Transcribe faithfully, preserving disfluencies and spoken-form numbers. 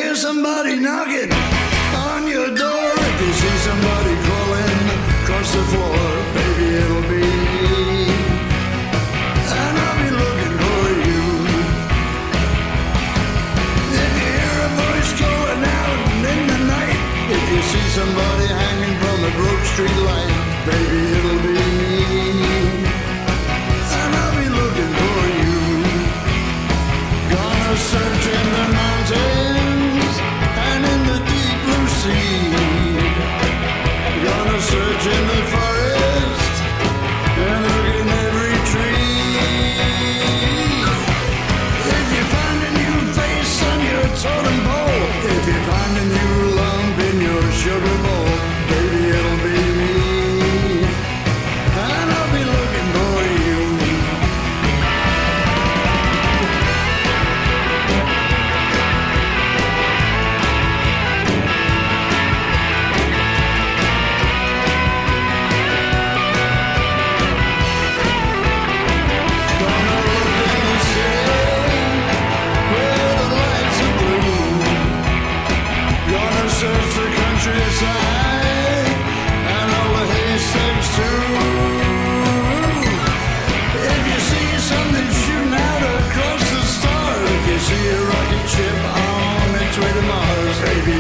hear somebody knocking on your door, if you see somebody crawling across the floor, baby, it'll be me. And I'll be looking for you. If you hear a voice going out in the night, if you see somebody hanging from a broke street light, baby, it'll be me. And I'll be looking for you. Gonna search in the mountains and in the deep blue sea. Gonna search in the forest and look in every tree. If you find a new face on your totem pole, if you find a new lump in your sugar bowl, baby, it'll be me. And I'll be looking for you. Search the countryside and all the haystacks too. If you see something shooting out across the stars, if you see a rocket ship on its way to Mars, baby,